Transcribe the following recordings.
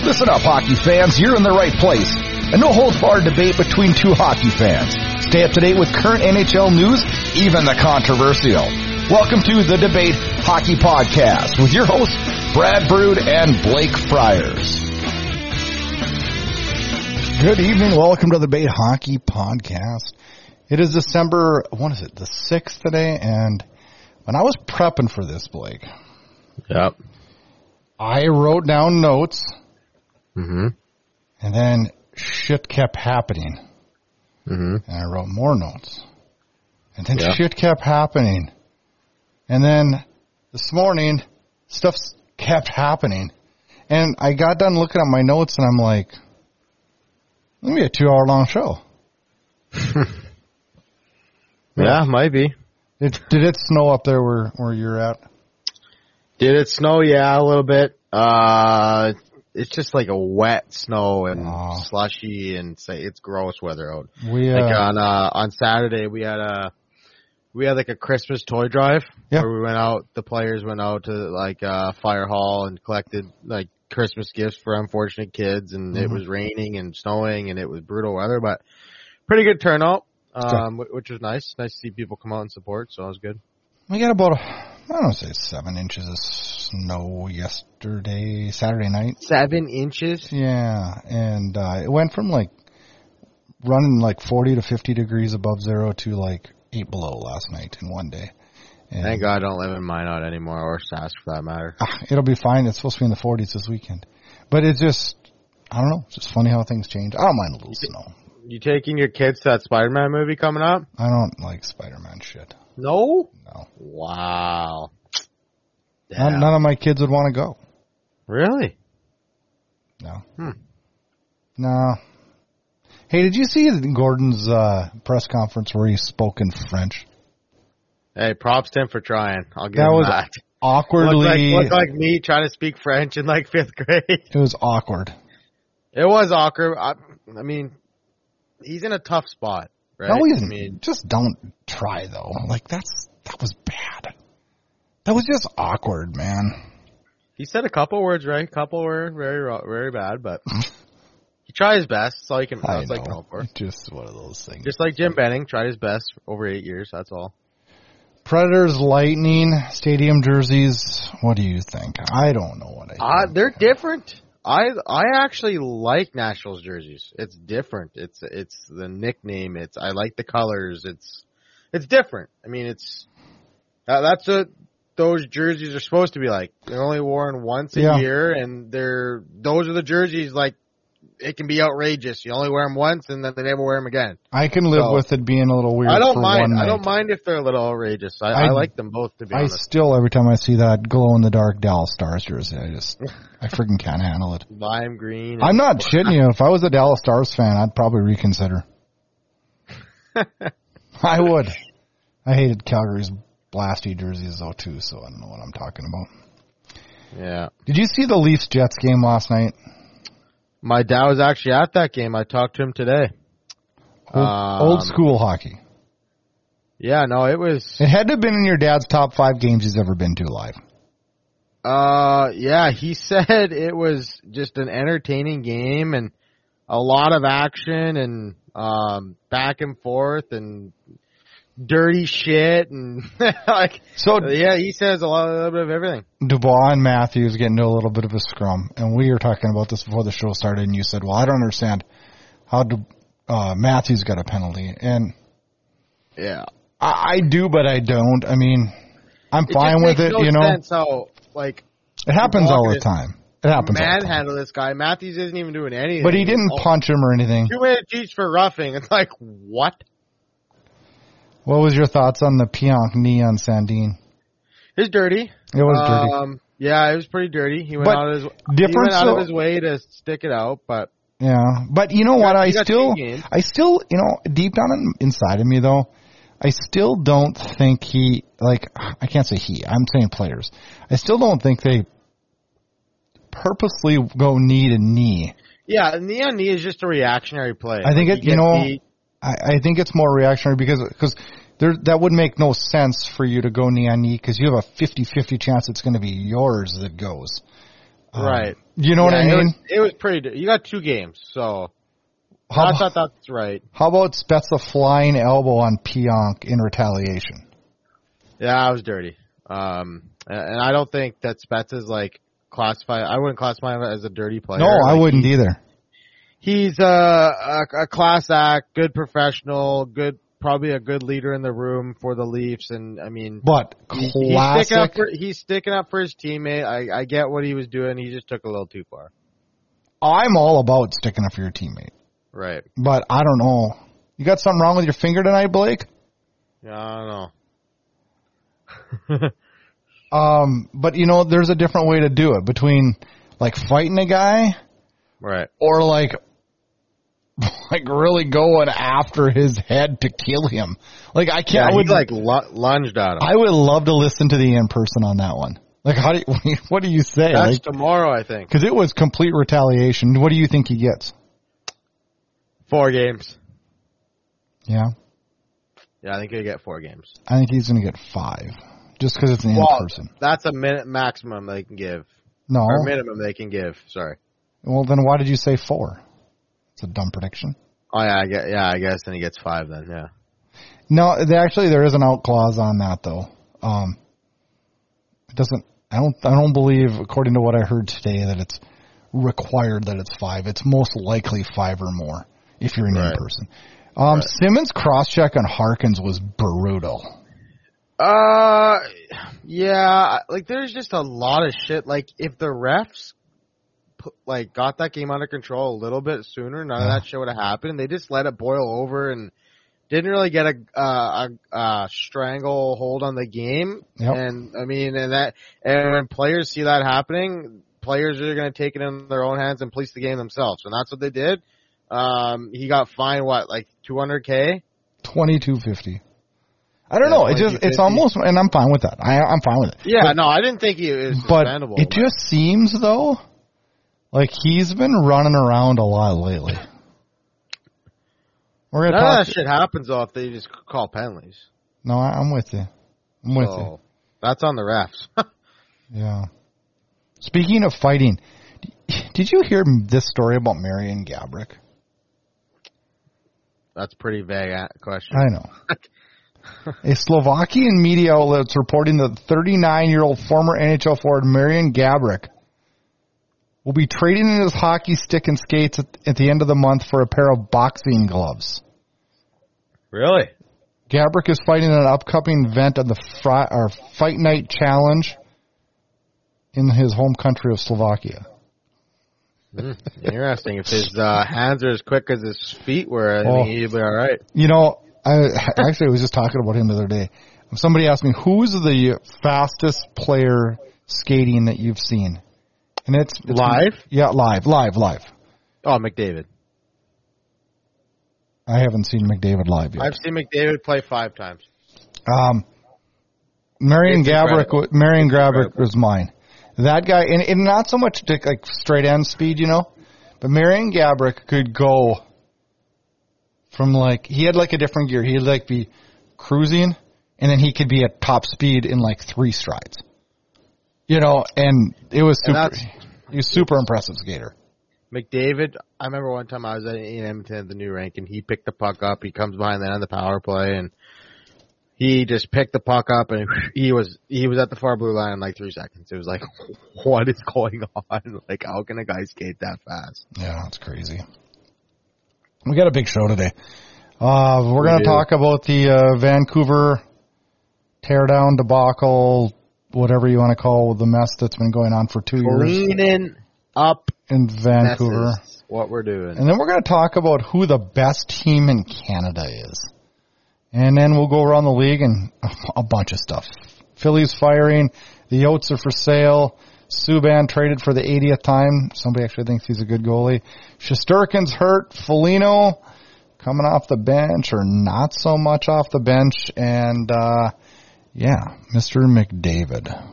Listen up, hockey fans. You're in the right place. A no-holds-barred debate between two hockey fans. Stay up to date with current NHL news, even the controversial. Welcome to The Debate Hockey Podcast with your hosts, Brad Brood and Blake Friars. Good evening. Welcome to The Debate Hockey Podcast. It is December, the 6th today, and when I was prepping for this, Blake, I wrote down notes, and then shit kept happening, and I wrote more notes, and then shit kept happening, and then this morning, stuff kept happening, and I got done looking at my notes, and I'm like, it's going to be a 2-hour-long show. Yeah, might be. Did it snow up there where you're at? Did it snow? Yeah, a little bit. It's just like a wet snow and slushy, and it's gross weather out. On Saturday we had like a Christmas toy drive where we went out. The players went out to like Fire Hall and collected like Christmas gifts for unfortunate kids, and it was raining and snowing, and it was brutal weather, but pretty good turnout, which was nice. Nice to see people come out and support, so it was good. We got about, 7 inches of snow yesterday, Saturday night. 7 inches? Yeah, and it went from like running like 40 to 50 degrees above zero to like 8 below last night in one day. And thank God I don't live in Minot anymore, or Sask for that matter. It'll be fine. It's supposed to be in the 40s this weekend. But it's just, I don't know, it's just funny how things change. I don't mind a little snow. You taking your kids to that Spider-Man movie coming up? I don't like Spider-Man shit. No? No. Wow. None of my kids would want to go. Really? No. No. Hey, did you see Gordon's press conference where he spoke in French? Hey, props to him for trying. I'll give him that. Awkwardly. Looked like me trying to speak French in like 5th grade. It was awkward. It was awkward. I mean, he's in a tough spot. Right? No, just don't try though. Like that was bad. That was just awkward, man. He said a couple words right. A couple were very, very bad, but he tried his best. That's all you can. That's like go for. Just one of those things. Just like Jim Benning tried his best over 8 years. That's all. Predators, Lightning, stadium jerseys. What do you think? I don't know what I think. They're different. I actually like Nationals jerseys. It's different. It's the nickname. I like the colors. It's different. I mean, that's what those jerseys are supposed to be like. They're only worn once a year, and those are the jerseys like it can be outrageous. You only wear them once, and then they never wear them again. I can live with it being a little weird. I don't mind. I don't mind if they're a little outrageous. I like them both, to be honest. I still, every time I see that glow-in-the-dark Dallas Stars jersey, I freaking can't handle it. Lime green. I'm not shitting you. If I was a Dallas Stars fan, I'd probably reconsider. I would. I hated Calgary's blasty jerseys, though, too, so I don't know what I'm talking about. Yeah. Did you see the Leafs-Jets game last night? My dad was actually at that game. I talked to him today. Old school hockey. Yeah, no, it was... It had to have been in your dad's top 5 games he's ever been to live. Yeah, he said it was just an entertaining game and a lot of action and back and forth and dirty shit and he says a little bit of everything. Dubois and Matthews get into a little bit of a scrum, and we were talking about this before the show started, and you said, well, I don't understand how Matthews got a penalty, and I do, but I don't. I mean, I'm fine with it, you know. Sense how, like, it happens all the time. It happens all the time. Manhandle this guy. Matthews isn't even doing anything. But he didn't punch him or anything. 2-minute each for roughing. It's like, what? What was your thoughts on the Pionk knee on Sandin? It was dirty. It was dirty. Yeah, it was pretty dirty. He went out of his way to stick it out, but yeah. But you know what? I still, you know, deep down inside of me though, I still don't think I can't say he. I'm saying players. I still don't think they purposely go knee to knee. Yeah, knee on knee is just a reactionary play. I think I think it's more reactionary because that would make no sense for you to go knee on knee because you have a 50-50 chance it's going to be yours that goes. Right. You know what I mean? It was pretty. You got 2 games, so I thought that's right. How about Spezza flying elbow on Pionk in retaliation? Yeah, that was dirty. And I don't think that Spezza's like classified. I wouldn't classify him as a dirty player. No, I wouldn't either. He's a class act, good professional, probably a good leader in the room for the Leafs, and I mean, but classic. He's sticking up for his teammate. I get what he was doing. He just took a little too far. I'm all about sticking up for your teammate. Right. But I don't know. You got something wrong with your finger tonight, Blake? Yeah, I don't know. But you know, there's a different way to do it between like fighting a guy, right, or like really going after his head to kill him. Like I can't. Yeah, I would lunged at him. I would love to listen to the in person on that one. Like, what do you say? That's tomorrow, I think. Because it was complete retaliation. What do you think he gets? 4 games. Yeah. Yeah, I think he'll get 4 games. I think he's going to get 5, just because it's an in-person. That's a minute maximum they can give. No. Or minimum they can give. Sorry. Well, then why did you say 4? It's a dumb prediction. Oh yeah, I guess then he gets 5 then. Yeah. No, there is an out clause on that though. It doesn't. I don't believe, according to what I heard today, that it's required that it's 5. It's most likely 5 or more if you're an in-person. Right. Simmons' cross-check on Harkins was brutal. Yeah, like there's just a lot of shit. Like if the refs got that game under control a little bit sooner, none of that shit would have happened. They just let it boil over and didn't really get a strangle hold on the game. Yep. And I mean, and when players see that happening, players are going to take it in their own hands and police the game themselves. And that's what they did. He got fined like $200K? $22.50. I don't know. It's almost, and I'm fine with that. I'm fine with it. Yeah, no, I didn't think he was suspendable. But it just seems though, like he's been running around a lot lately. None of that shit happens though if they just call penalties. No, I'm with you. I'm with you. That's on the refs. Yeah. Speaking of fighting, did you hear this story about Marian Gaborik? That's a pretty vague question. I know. A Slovakian media outlet is reporting that 39-year-old former NHL forward Marian Gaborik will be trading in his hockey stick and skates at the end of the month for a pair of boxing gloves. Really? Gaborik is fighting an upcoming event of the Fight Night Challenge in his home country of Slovakia. Interesting. If his hands are as quick as his feet were, I think he'd be all right. You know, I was just talking about him the other day. Somebody asked me, who's the fastest player skating that you've seen? And it's live? Yeah, live. Oh, McDavid. I haven't seen McDavid live yet. I've seen McDavid play 5 times. Marian Gaborik was mine. That guy, and not so much like straight end speed, you know, but Marian Gaborik could go from he had like a different gear. He'd like be cruising, and then he could be at top speed in like 3 strides. You know, and it was he was super impressive skater. McDavid, I remember one time I was in Edmonton at the new rink, and he picked the puck up. He comes behind the end of the power play, and he just picked the puck up, and he was at the far blue line in like 3 seconds. It was like, what is going on? Like, how can a guy skate that fast? Yeah, that's crazy. We got a big show today. We're going to talk about the Vancouver teardown debacle, whatever you want to call the mess that's been going on for 2 years. Cleaning up in Vancouver. Messes, what we're doing. And then we're going to talk about who the best team in Canada is. And then we'll go around the league and a bunch of stuff. Phillies firing. The Yotes are for sale. Subban traded for the 80th time. Somebody actually thinks he's a good goalie. Shesterkin's hurt. Foligno coming off the bench or not so much off the bench. And, Mr. McDavid.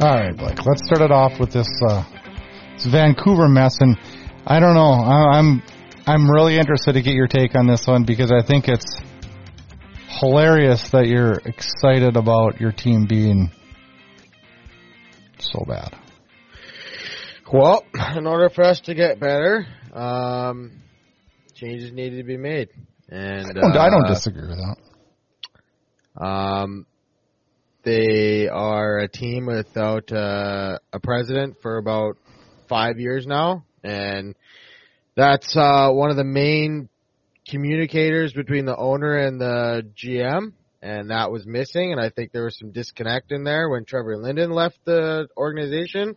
All right, Blake. Let's start it off with this Vancouver mess, and I don't know. I'm really interested to get your take on this one because I think it's hilarious that you're excited about your team being so bad. Well, in order for us to get better, changes needed to be made, and I don't disagree with that. They are a team without a president for about 5 years now, and that's one of the main communicators between the owner and the GM, and that was missing, and I think there was some disconnect in there when Trevor Linden left the organization.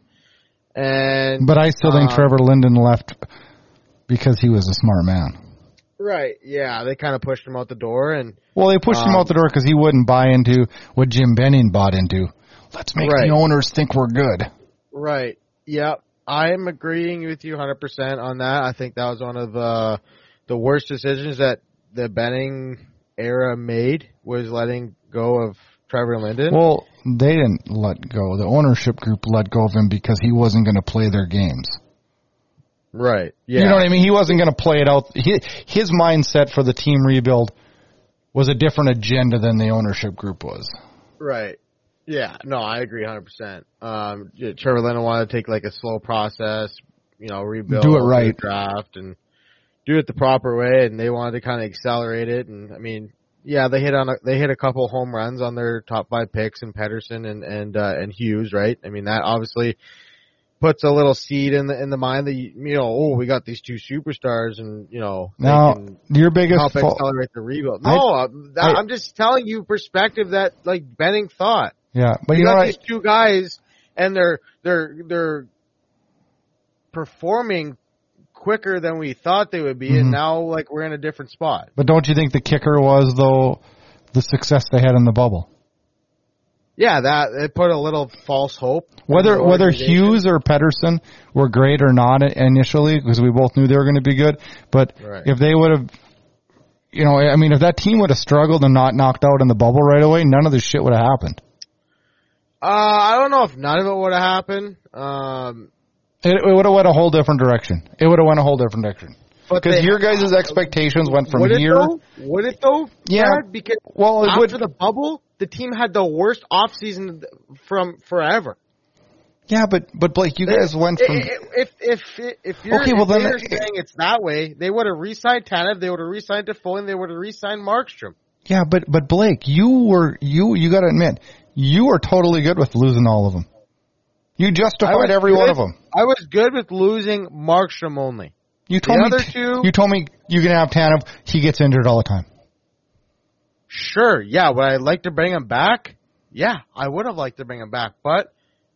But I still think Trevor Linden left because he was a smart man. Right, yeah, they kind of pushed him out the door. Well, they pushed him out the door because he wouldn't buy into what Jim Benning bought into. Let's make the owners think we're good. Right, yeah, I'm agreeing with you 100% on that. I think that was one of the worst decisions that the Benning era made, was letting go of Trevor Linden. Well, they didn't let go. The ownership group let go of him because he wasn't going to play their games. Right. Yeah. You know what I mean? He wasn't going to play it out. His mindset for the team rebuild was a different agenda than the ownership group was. Right. Yeah. No, I agree 100%. Trevor Linden wanted to take like a slow process, rebuild, do it right, draft, and do it the proper way. And they wanted to kind of accelerate it. And I mean, yeah, they hit a couple home runs on their top 5 picks in Pettersson and Hughes, right? I mean, that obviously puts a little seed in the mind that we got these 2 superstars, and now your biggest help accelerate the rebuild. No, I'm just telling you perspective that like Benning thought. Yeah, but you got these 2 guys, and they're performing quicker than we thought they would be, and now like we're in a different spot. But don't you think the kicker was though the success they had in the bubble? Yeah, that it put a little false hope. Whether Hughes or Pettersson were great or not initially, because we both knew they were going to be good, but if they would have, if that team would have struggled and not knocked out in the bubble right away, none of this shit would have happened. I don't know if none of it would have happened. It would have went a whole different direction. Because your guys' expectations went from here. Would it though? Yeah. Brad? Because after the bubble, the team had the worst offseason from forever. Yeah, but Blake, you guys went from. If you're saying it's that way, they would have re-signed Tanev, they would have re-signed Toffoli, they would have re-signed Markstrom. Yeah, but Blake, you got to admit, you were totally good with losing all of them. You justified every one of them. I was good with losing Markstrom only. You told me you can have Tanev. He gets injured all the time. Sure, yeah. Would I like to bring him back? Yeah, I would have liked to bring him back, but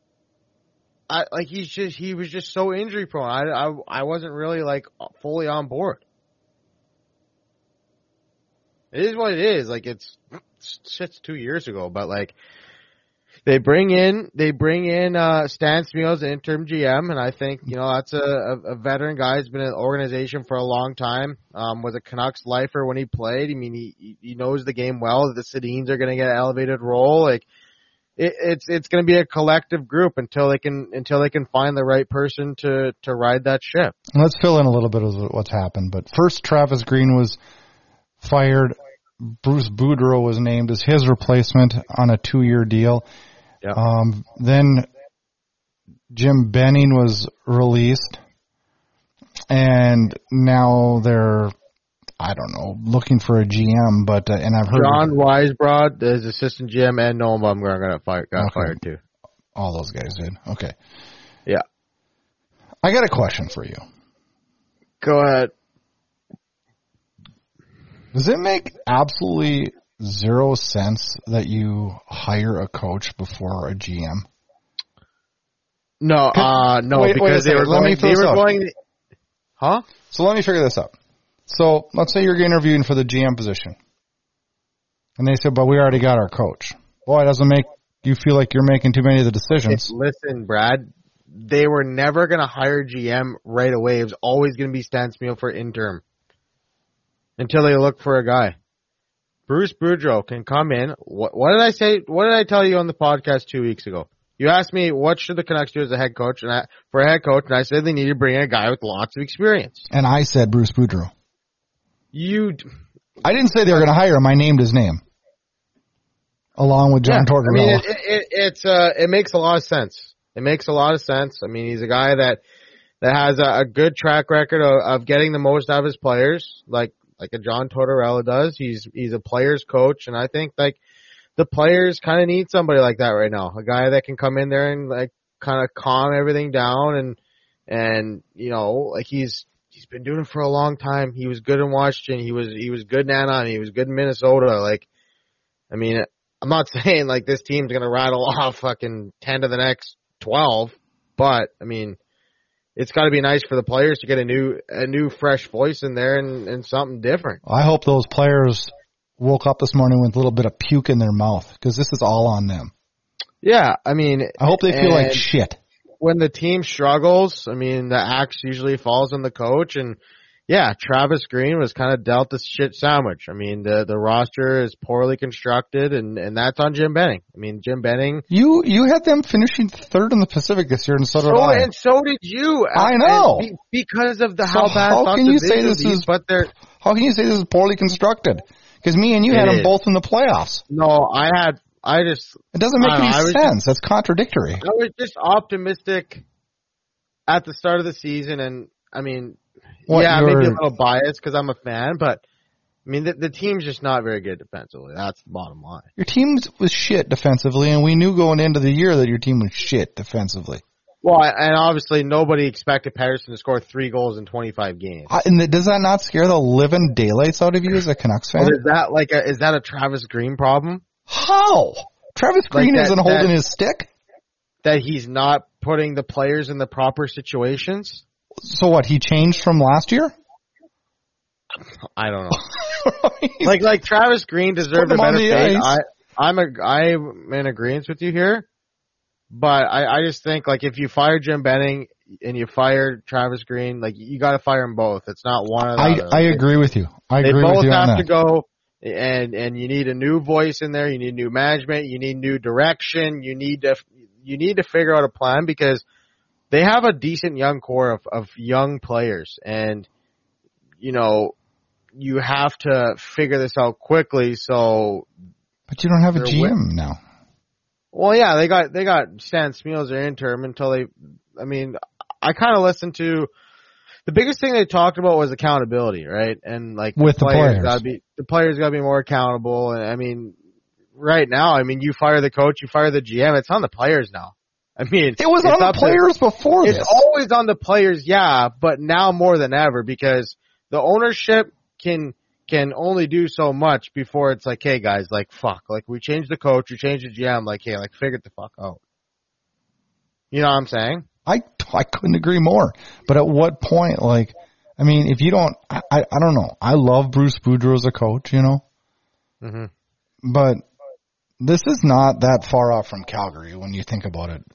he was just so injury prone. I wasn't really like fully on board. It is what it is. Like it's 2 years ago, but like. They bring in Stan Smeel as an interim GM, and I think that's a veteran guy who's been in the organization for a long time. Was a Canucks lifer when he played. I mean, he knows the game well. The Sedins are going to get an elevated role. Like it's going to be a collective group until they can find the right person to ride that ship. Let's fill in a little bit of what's happened. But first, Travis Green was fired. Bruce Boudreau was named as his replacement on a 2-year deal. Yep. Then Jim Benning was released, and now they're, I don't know, looking for a GM. But and I've heard John Weisbrod, his assistant GM, and Noam Bumgarner got fired too. All those guys did. Okay. Yeah. I got a question for you. Go ahead. Does it make absolutely zero sense that you hire a coach before a GM? No, because they were going. Huh? So let me figure this out. So let's say you're interviewing for the GM position, and they said, "But we already got our coach." Boy, it doesn't make you feel like you're making too many of the decisions. Listen, Brad, they were never going to hire GM right away. It was always going to be Stan Smeel for interim until they look for a guy. Bruce Boudreau can come in. What did I say? What did I tell you on the podcast 2 weeks ago? You asked me what should the Canucks do as a head coach, and for a head coach, and I said they need to bring in a guy with lots of experience. And I said Bruce Boudreau. I didn't say they were going to hire him. I named his name, along with John Tortorella. It makes a lot of sense. It makes a lot of sense. I mean, he's a guy that has a good track record of getting the most out of his players, like a John Tortorella does. He's a player's coach, and I think like the players kind of need somebody like that right now. A guy that can come in there and like kind of calm everything down and you know, like he's been doing it for a long time. He was good in Washington. He was good in Anaheim. He was good in Minnesota. Like, I mean, I'm not saying like this team's going to rattle off fucking 10 to the next 12, but I mean, it's got to be nice for the players to get a new fresh voice in there and something different. I hope those players woke up this morning with a little bit of puke in their mouth, because this is all on them. Yeah, I mean, I hope they feel like shit. When the team struggles, I mean, the axe usually falls on the coach, and yeah, Travis Green was kind of dealt this shit sandwich. I mean, the roster is poorly constructed, and that's on Jim Benning. I mean, Jim Benning. You had them finishing third in the Pacific this year, and so did I. And so did you. I know. Because of how bad. How can you say this is? How can you say this is poorly constructed? Because me and you had them both in the playoffs. No, it doesn't make any sense. That's contradictory. I was just optimistic at the start of the season, and I mean, maybe a little biased because I'm a fan, but I mean, the team's just not very good defensively. That's the bottom line. Your team was shit defensively, and we knew going into the year that your team was shit defensively. Well, and obviously nobody expected Pettersson to score 3 goals in 25 games. And does that not scare the living daylights out of you as a Canucks fan? Well, is that a Travis Green problem? How? Travis Green isn't holding his stick? That he's not putting the players in the proper situations? So what, he changed from last year? I don't know. like Travis Green deserved a better fate. I'm in agreement with you here. But I just think, like, if you fire Jim Benning and you fire Travis Green, like, you got to fire them both. It's not one or the other. I agree with you. They both have to go, and you need a new voice in there. You need new management. You need new direction. You need to figure out a plan, because they have a decent young core of young players, and you know, you have to figure this out quickly. So, but you don't have a GM now. Well, yeah, they got Stan Smeel their interim until I kind of listened to the biggest thing they talked about was accountability, right? And like with the players gotta be more accountable. And I mean, right now, I mean, you fire the coach, you fire the GM, it's on the players now. I mean, it was on the players before this. It's always on the players, yeah, but now more than ever, because the ownership can only do so much before it's like, hey guys, like fuck, like we changed the coach, we changed the GM, like hey, like figure it the fuck out. You know what I'm saying? I couldn't agree more. But at what point, like, I mean, if you don't, I don't know. I love Bruce Boudreau as a coach, you know? Mm-hmm. But this is not that far off from Calgary when you think about it.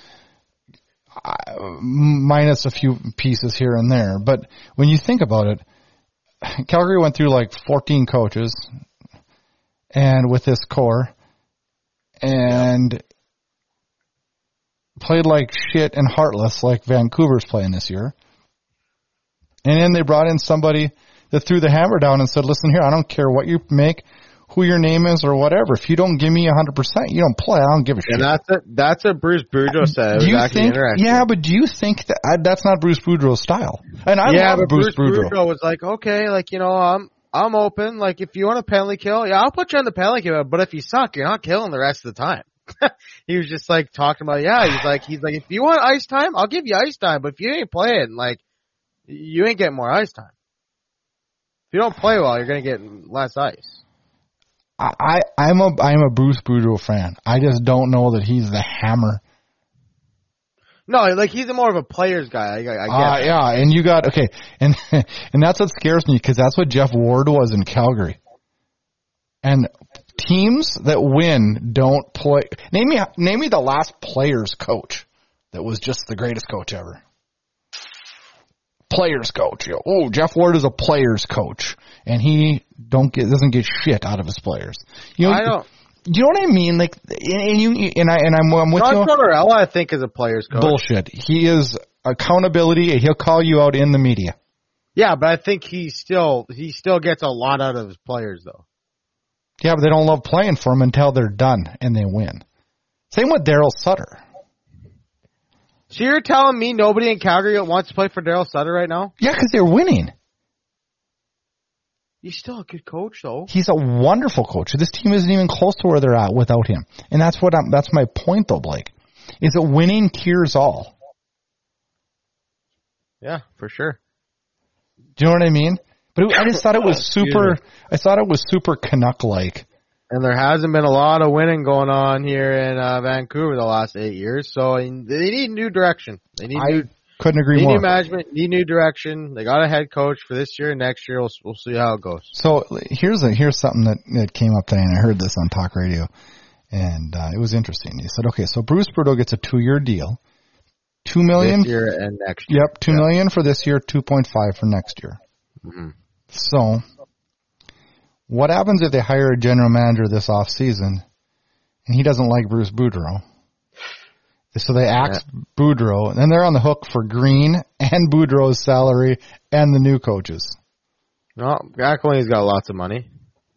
Minus a few pieces here and there. But when you think about it, Calgary went through like 14 coaches and with this core and played like shit and heartless like Vancouver's playing this year. And then they brought in somebody that threw the hammer down and said, listen here, I don't care what you make, who your name is or whatever. If you don't give me 100%, you don't play. I don't give a shit. And that's what Bruce Boudreau said. But do you think that that's not Bruce Boudreau's style? And I love Bruce Boudreau was like, okay, like, you know, I'm open. Like, if you want a penalty kill, yeah, I'll put you on the penalty kill. But if you suck, you're not killing the rest of the time. He was just like talking about, he's like, if you want ice time, I'll give you ice time. But if you ain't playing, like, you ain't getting more ice time. If you don't play well, you're gonna get less ice. I'm a Bruce Boudreau fan. I just don't know that he's the hammer. No, like he's more of a player's guy. I guess. Yeah, and you got and that's what scares me, because that's what Jeff Ward was in Calgary. And teams that win don't play. Name me the last players coach that was just the greatest coach ever. Players coach. Oh, Jeff Ward is a players coach, and he doesn't get shit out of his players. You know, you know what I mean? Like, I'm with John you. Tortorella, I think, is a player's coach. Bullshit. He is accountability, and he'll call you out in the media. Yeah, but I think he still gets a lot out of his players, though. Yeah, but they don't love playing for him until they're done and they win. Same with Daryl Sutter. So you're telling me nobody in Calgary wants to play for Daryl Sutter right now? Yeah, because they're winning. He's still a good coach, though. He's a wonderful coach. This team isn't even close to where they're at without him. And that's my point, though, Blake. Is that winning cures all. Yeah, for sure. Do you know what I mean? But I just thought it was super. I thought it was super Canuck-like. And there hasn't been a lot of winning going on here in Vancouver the last 8 years. So they need new direction. Couldn't agree more. Need new management, need new direction. They got a head coach for this year and next year. We'll see how it goes. So here's something that came up today, and I heard this on talk radio, and it was interesting. He said, okay, so Bruce Boudreau gets a 2-year deal, $2 million this year and next year. Yep, $2 million for this year, 2.5 for next year. Mm-hmm. So what happens if they hire a general manager this off season, and he doesn't like Bruce Boudreau? So they axe Boudreau, and then they're on the hook for Green and Boudreau's salary and the new coaches. No, Gacklin's got lots of money.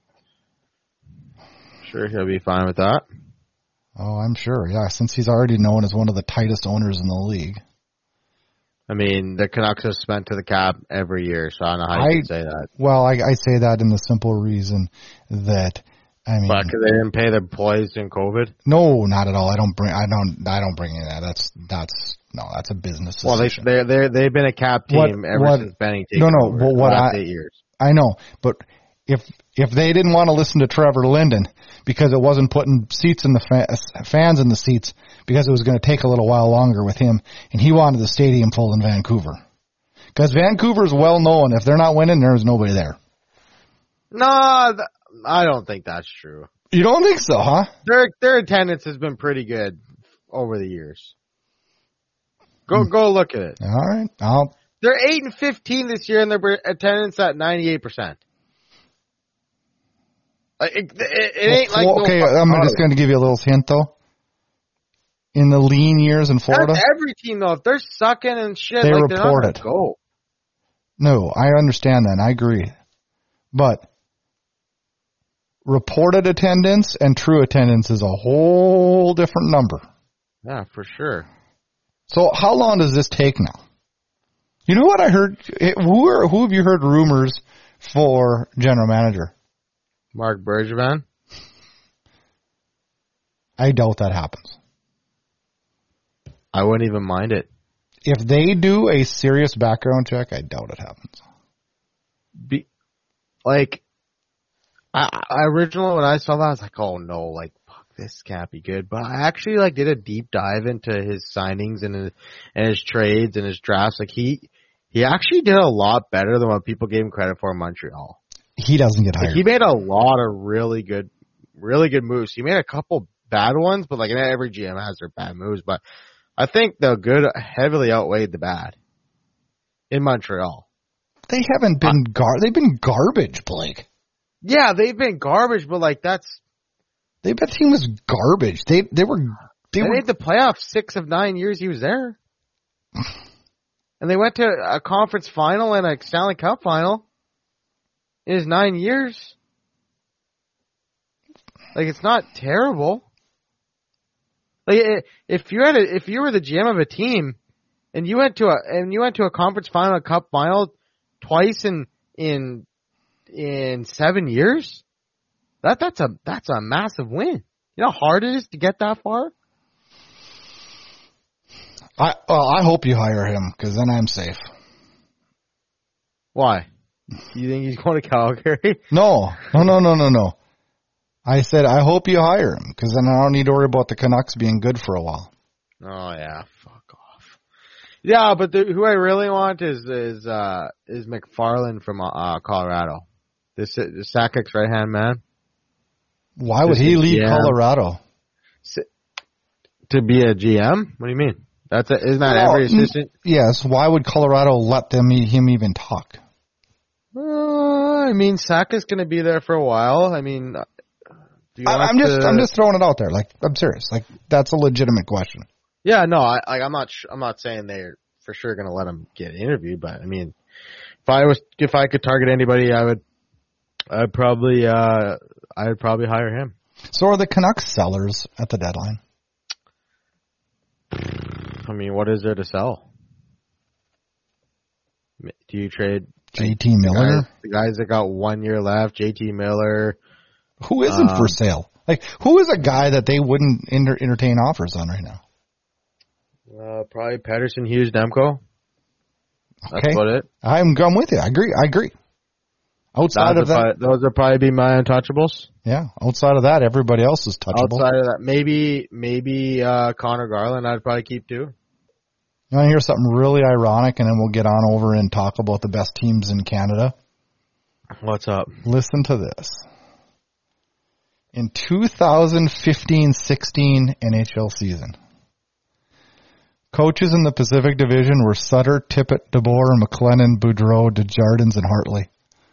Sure, he'll be fine with that. Oh, I'm sure, yeah, since he's already known as one of the tightest owners in the league. I mean, the Canucks have spent to the cap every year, so I don't know how you can say that. Well, I say that in the simple reason that, I mean, but because they didn't pay their employees in COVID? No, not at all. I don't bring in that. That's a business decision. Well, they've been a cap team ever since Benning taken over. But the last 8 years. I know, but if they didn't want to listen to Trevor Linden because it wasn't putting seats in the fans in the seats because it was going to take a little while longer with him, and he wanted the stadium full in Vancouver, because Vancouver's well known. If they're not winning, there's nobody there. No. I don't think that's true. You don't think so, huh? Their attendance has been pretty good over the years. Go look at it. All right. They're 8-15 this year, and their attendance at 98%. It ain't like okay. I'm just going to give you a little hint though. In the lean years in Florida, that's every team though. If they're sucking and shit, they like, report it. Go. No, I understand that. And I agree, but reported attendance and true attendance is a whole different number. Yeah, for sure. So how long does this take now? You know what I heard? Who have you heard rumors for general manager? Mark Bergevin. I doubt that happens. I wouldn't even mind it. If they do a serious background check, I doubt it happens. I originally, when I saw that, I was like, oh no, like, fuck, this can't be good. But I actually, did a deep dive into his signings and his trades and his drafts. Like, he actually did a lot better than what people gave him credit for in Montreal. He doesn't get hired. He made a lot of really good moves. He made a couple bad ones, but every GM has their bad moves. But I think the good heavily outweighed the bad in Montreal. They haven't been they've been garbage, Blake. Yeah, they've been garbage, but that team was garbage. They made the playoffs 6 of 9 years he was there. And they went to a conference final and a Stanley Cup final in his 9 years. It's not terrible. If you were the GM of a team and you went to a conference final, a cup final twice in 7 years, that's a massive win. You know how hard it is to get that far? I hope you hire him, because then I'm safe. Why? You think he's going to Calgary? No. I said I hope you hire him, because then I don't need to worry about the Canucks being good for a while. Oh yeah, fuck off. Yeah, but who I really want is McFarland from Colorado. This Sakic's right hand man. Why would he leave Colorado? To be a GM? What do you mean? Isn't that every assistant? Yes. Why would Colorado let him even talk? I mean, Sakic's going to be there for a while. I mean, I'm just throwing it out there. Like, I'm serious. Like, that's a legitimate question. Yeah, no, I'm not saying they're for sure going to let him get interviewed, but I mean, if I could target anybody, I'd probably hire him. So are the Canucks sellers at the deadline? I mean, what is there to sell? Do you trade JT Miller? The guys that got 1 year left, JT Miller. Who isn't for sale? Like, who is a guy that they wouldn't entertain offers on right now? Probably Pettersson, Hughes, Demko. That's Okay. about it. I'm with you. I agree. Outside of that, those would probably be my untouchables. Yeah. Outside of that, everybody else is touchable. Outside of that, maybe Connor Garland I'd probably keep too. You want to hear something really ironic, and then we'll get on over and talk about the best teams in Canada? What's up? Listen to this. In 2015-16 NHL season, coaches in the Pacific Division were Sutter, Tippett, DeBoer, McLennan, Boudreau, Desjardins, and Hartley.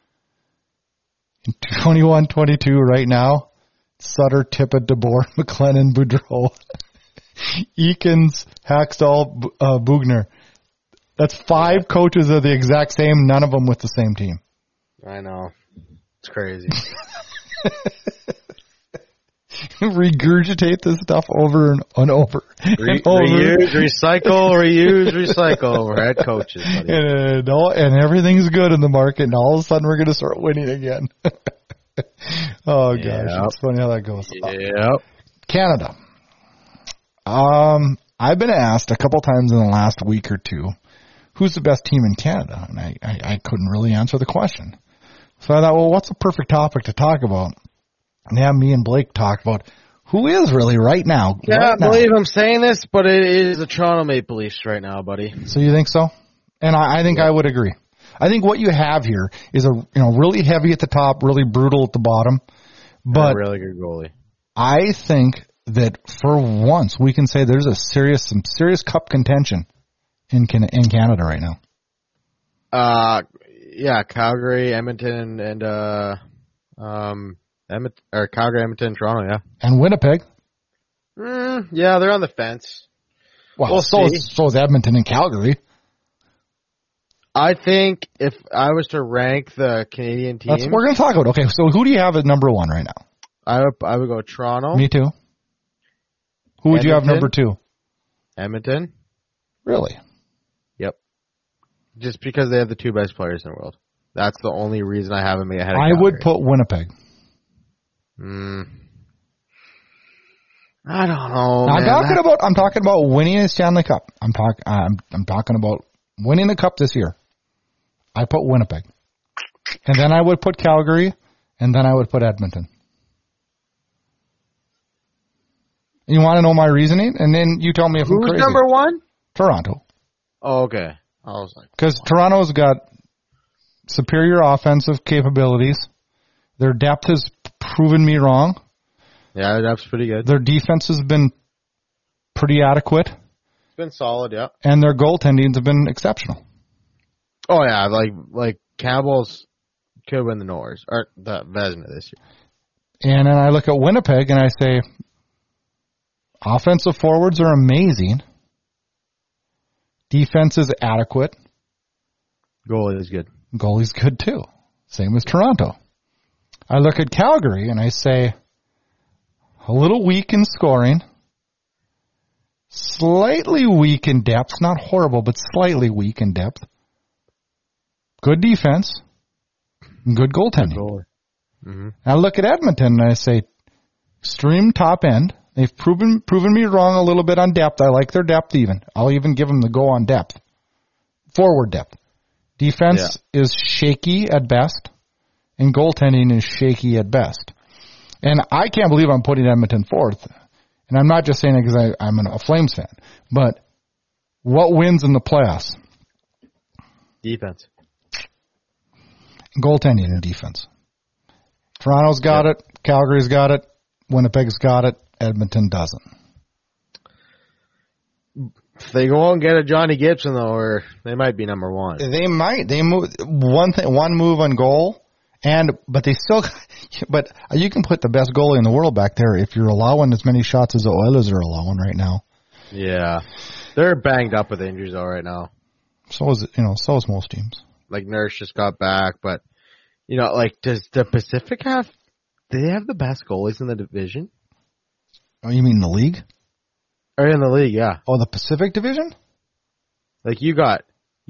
In 21-22 right now, Sutter, Tippett, DeBoer, McLennan, Boudreau, Eakins, Hackstall, Bugner. That's 5 coaches of the exact same, none of them with the same team. I know. It's crazy. Regurgitate this stuff over and over. Reuse, recycle. We're head coaches. And everything's good in the market, and all of a sudden we're going to start winning again. Oh, gosh. Yep. It's funny how that goes. Yep. Canada. I've been asked a couple times in the last week or two, who's the best team in Canada? And I couldn't really answer the question. So I thought, well, what's the perfect topic to talk about? And yeah, me and Blake talked about who is really right now. Yeah, I believe I'm saying this, but it is the Toronto Maple Leafs right now, buddy. So you think so? And I think I would agree. I think what you have here is really heavy at the top, really brutal at the bottom, but a really good goalie. I think that for once we can say there's some serious cup contention in Canada right now. Yeah, Calgary, Edmonton, and Calgary, Edmonton, Toronto, yeah. And Winnipeg. Yeah, they're on the fence. Well, so is Edmonton and Calgary. I think if I was to rank the Canadian teams... That's what we're going to talk about. Okay, so who do you have at number 1 right now? I would go Toronto. Me too. Who would you have number 2? Edmonton. Really? Yep. Just because they have the 2 best players in the world. That's the only reason I have them ahead of Calgary. I would put Winnipeg. I don't know. I'm talking about winning a Stanley Cup. I'm talking about winning the cup this year. I put Winnipeg, and then I would put Calgary, and then I would put Edmonton. You want to know my reasoning, and then you tell me if I'm crazy. Who's number 1? Toronto. Oh, okay. I was like, because Toronto's got superior offensive capabilities. Their depth has proven me wrong. Yeah, their depth's pretty good. Their defense has been pretty adequate. It's been solid, yeah. And their goaltending has been exceptional. Oh yeah, like Campbell's could win the Norris or the Vezina this year. And then I look at Winnipeg and I say, offensive forwards are amazing. Defense is adequate. Goalie is good. Goalie's good too. Same as Toronto. I look at Calgary and I say, a little weak in scoring, slightly weak in depth, not horrible, but slightly weak in depth. Good defense, good goaltending. Mm-hmm. I look at Edmonton and I say, extreme top end. They've proven me wrong a little bit on depth. I like their depth even. I'll even give them the go on depth. Forward depth. Defense is shaky at best, and goaltending is shaky at best. And I can't believe I'm putting Edmonton 4th. And I'm not just saying it because I'm a Flames fan. But what wins in the playoffs? Defense. Goaltending and defense. Toronto's got it. Calgary's got it. Winnipeg's got it. Edmonton doesn't. If they go out and get a Johnny Gibson, though, or they might be number 1. They might. They move one move on goal, but they still But you can put the best goalie in the world back there if you're allowing as many shots as the Oilers are allowing right now. Yeah. They're banged up with injuries though right now. So is most teams. Like Nurse just got back, but like does the Pacific do they have the best goalies in the division? Oh, you mean the league? Or in the league, yeah. Oh, the Pacific Division? Like you got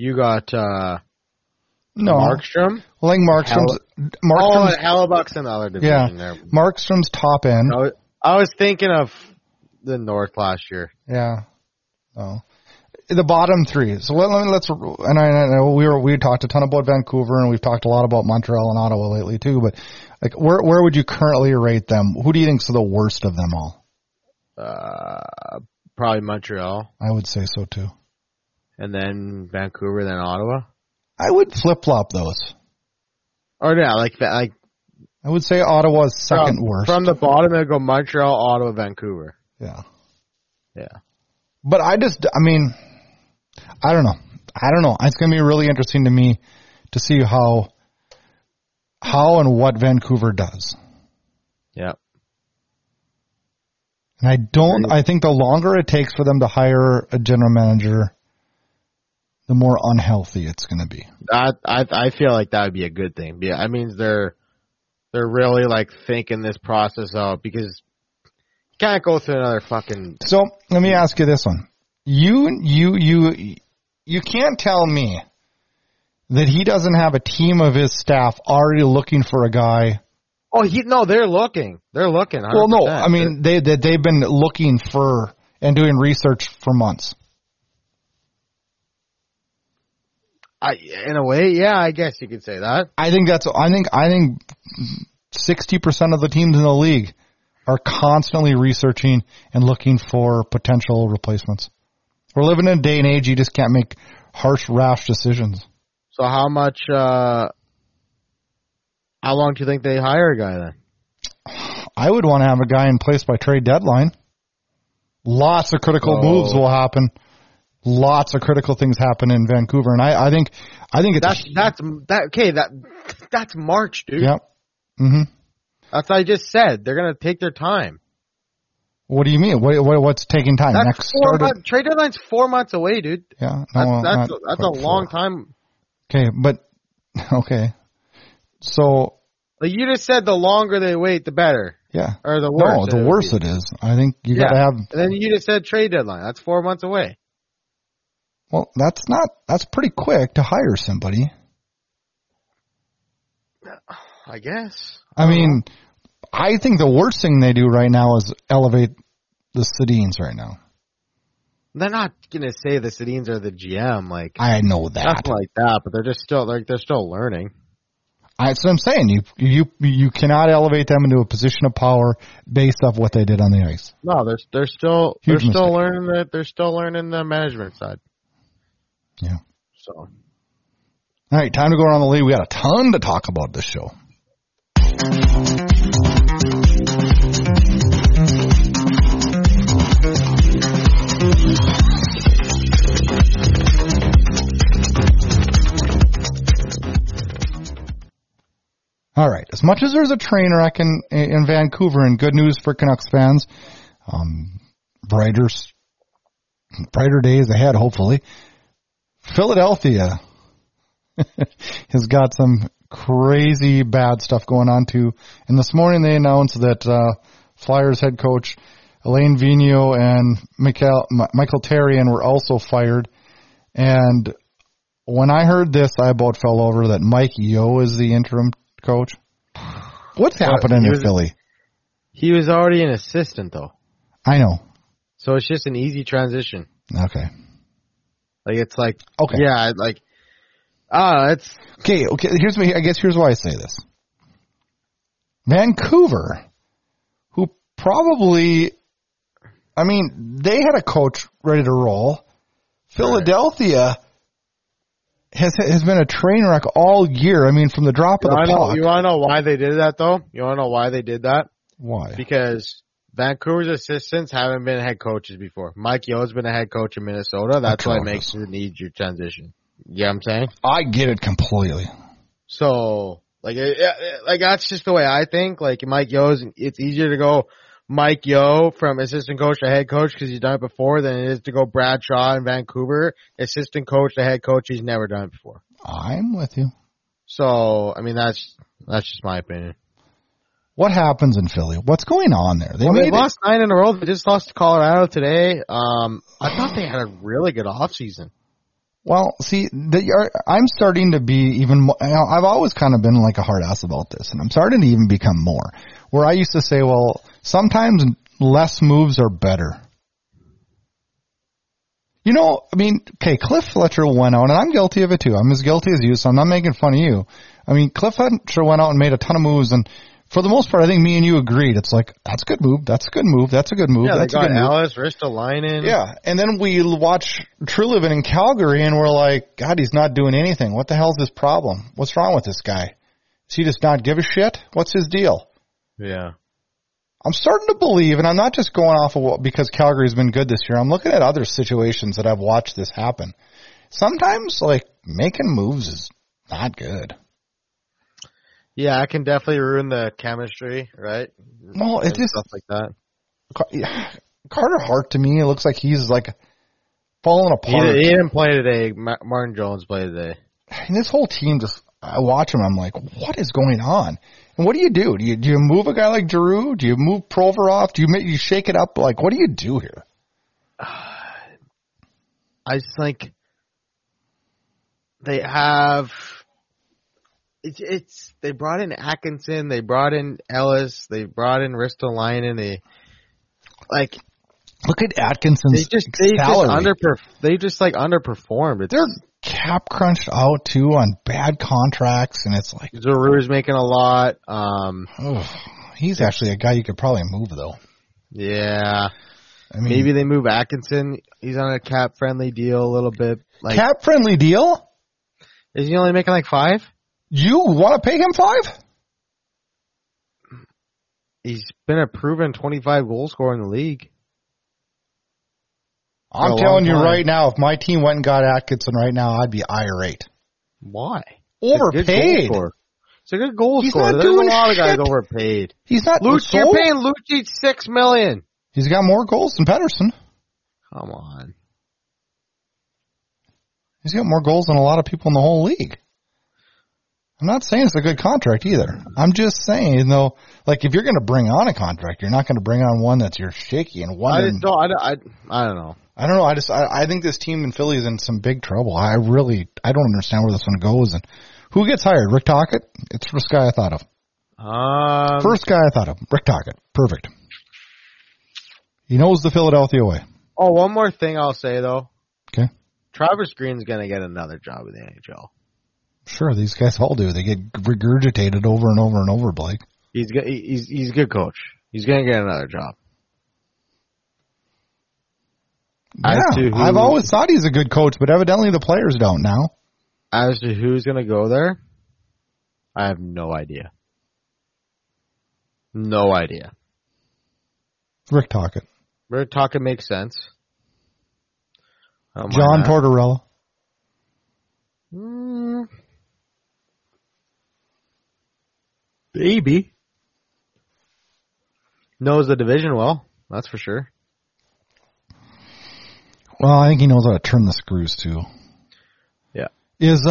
no Markstrom. Well, like Markstrom's Hellebuck's in the other division there. Markstrom's top end. I was thinking of the North last year. Yeah. Oh. The bottom three. So let's we talked a ton about Vancouver and we've talked a lot about Montreal and Ottawa lately too, but like where would you currently rate them? Who do you think's the worst of them all? Probably Montreal. I would say so too. And then Vancouver, then Ottawa. I would flip-flop those. Or yeah, like I would say Ottawa's second worst. From the bottom, I'd go Montreal, Ottawa, Vancouver. Yeah. Yeah. But I don't know. It's going to be really interesting to me to see how and what Vancouver does. Yeah. And I think the longer it takes for them to hire a general manager, the more unhealthy it's going to be. I feel like that would be a good thing. Yeah, that means they're really like thinking this process out because you can't go through another fucking. So let me ask you this one: you can't tell me that he doesn't have a team of his staff already looking for a guy. Oh, they're looking. They're looking. 100%. Well, no, I mean they've been looking for and doing research for months. In a way, yeah, I guess you could say that. I think 60% of the teams in the league are constantly researching and looking for potential replacements. We're living in a day and age you just can't make harsh, rash decisions. So how long do you think they hire a guy then? I would want to have a guy in place by trade deadline. Lots of critical moves will happen. Lots of critical things happen in Vancouver, and I think it's that's March, dude. Yep. Mm-hmm. That's what I just said. They're gonna take their time. What do you mean? What's taking time? Trade deadline's 4 months away, dude. Yeah, that's a long time. Okay, so like you just said, the longer they wait, the better. Yeah, or the worse. No, the worse it is. I think you got to have. And then you just said trade deadline. That's 4 months away. Well, that's pretty quick to hire somebody. I guess. I mean, I think the worst thing they do right now is elevate the Sedins right now. They're not going to say the Sedins are the GM. Like I know that. Nothing like that, but they're still learning. That's what I'm saying. You cannot elevate them into a position of power based off what they did on the ice. No, they're still learning the management side. Yeah. So. All right, time to go around the league. We got a ton to talk about this show. All right. As much as there's a train wreck in Vancouver and good news for Canucks fans, brighter days ahead, hopefully. Philadelphia has got some crazy bad stuff going on too. And this morning they announced that Flyers head coach Alain Vigneault and Michael Therrien were also fired. And when I heard this, I about fell over that Mike Yeo is the interim coach. What's happening in Philly? He was already an assistant, though. I know. So it's just an easy transition. Okay. Like it's like okay. Yeah, like it's okay. Here's why I say this. Vancouver, who probably, I mean, they had a coach ready to roll. Philadelphia has been a train wreck all year. I mean, from the drop of the puck. You want to know why they did that, though? You want to know why they did that? Why? Because Vancouver's assistants haven't been head coaches before. Mike Yeo's been a head coach in Minnesota. That's why it makes you need your transition. You know what I'm saying? I get it completely. So Like that's just the way I think. Like Mike Yeo's, it's easier to go Mike Yeo from assistant coach to head coach because he's done it before than it is to go Bradshaw in Vancouver, assistant coach to head coach. He's never done it before. I'm with you. So, I mean, that's just my opinion. What happens in Philly? What's going on there? They lost 9 in a row. They just lost to Colorado today. I thought they had a really good offseason. Well, see, I'm starting to be even more, I've always kind of been like a hard ass about this, and I'm starting to even become more. Where I used to say, well, sometimes less moves are better. You know, I mean, okay, Cliff Fletcher went out, and I'm guilty of it too. I'm as guilty as you, so I'm not making fun of you. I mean, Cliff Fletcher went out and made a ton of moves, and for the most part, I think me and you agreed. It's like, that's a good move, that's a good move, that's a good move, that's a good move. Yeah, they got Alice, Ristolainen. Yeah, and then we watch Treliving in Calgary, and we're like, God, he's not doing anything. What the hell's his problem? What's wrong with this guy? Does he just not give a shit? What's his deal? Yeah. I'm starting to believe, and I'm not just going off of because Calgary's been good this year. I'm looking at other situations that I've watched this happen. Sometimes, like, making moves is not good. Yeah, I can definitely ruin the chemistry, right? Well, it's just stuff like that. Carter Hart, to me, it looks like he's like falling apart. He didn't play today. Martin Jones played today. And this whole team just, I watch him, I'm like, what is going on? And what do you do? Do you move a guy like Giroux? Do you move Provorov? Do you shake it up? Like, what do you do here? I just think they have. They brought in Atkinson, they brought in Ellis, they brought in Ristolainen. Look at Atkinson's salary. They just underperformed. They're cap crunched out too on bad contracts, and it's like Giroux's making a lot. He's actually a guy you could probably move though. Yeah, I mean, maybe they move Atkinson. He's on a cap friendly deal a little bit. Cap friendly deal? Is he only making like 5? You want to pay him 5? He's been a proven 25 goal scorer in the league. I'm telling you right now, if my team went and got Atkinson right now, I'd be irate. Why? Overpaid. It's a good goal scorer. There's a lot of guys overpaid. He's not. You're paying Lucic $6 million. He's got more goals than Pettersson. Come on. He's got more goals than a lot of people in the whole league. I'm not saying it's a good contract either. I'm just saying, though, like if you're going to bring on a contract, you're not going to bring on one that's you're shaky and one. I don't know. I don't know. I think this team in Philly is in some big trouble. I don't understand where this one goes. And who gets hired? Rick Tocchet? It's the first guy I thought of. First guy I thought of. Rick Tocchet. Perfect. He knows the Philadelphia way. Oh, one more thing I'll say though. Okay. Travis Green's going to get another job in the NHL. Sure, these guys all do. They get regurgitated over and over and over, Blake. He's a good coach. He's going to get another job. Yeah, I've always thought he's a good coach, but evidently the players don't now. As to who's going to go there, I have no idea. No idea. Rick Tocchet. Rick Tocchet makes sense. John Tortorella. Maybe. Knows the division well, that's for sure. Well, I think he knows how to turn the screws too. Yeah. Is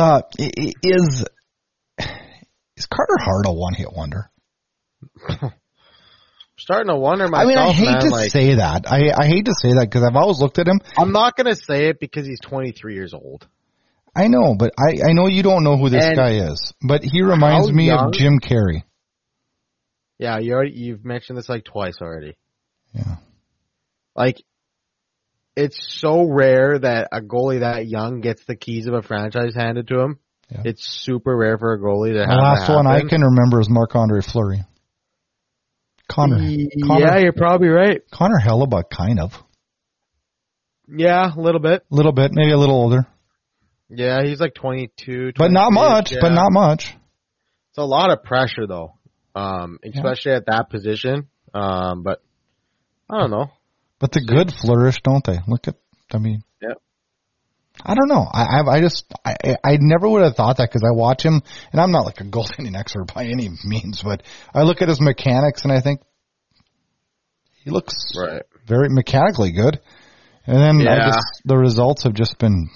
Carter Hart a one-hit wonder? Starting to wonder myself. I mean, I hate to say that. I hate to say that because I've always looked at him. I'm not going to say it because he's 23 years old. I know, but I know you don't know who this guy is, but he reminds me of Jim Carey. Yeah, you've mentioned this like twice already. Yeah. Like, it's so rare that a goalie that young gets the keys of a franchise handed to him. Yeah. It's super rare for a goalie to have that happen. The last one I can remember is Marc-Andre Fleury. Connor. Yeah, you're probably right. Connor Hellebuck, kind of. Yeah, a little bit. Maybe a little older. Yeah, he's like 22. But not much, yeah. But not much. It's a lot of pressure, though, especially at that position. But I don't know. But the good flourish, don't they? Yeah. I don't know. I never would have thought that because I watch him, and I'm not like a goaltending expert by any means, but I look at his mechanics and I think he looks very mechanically good. And then the results have just been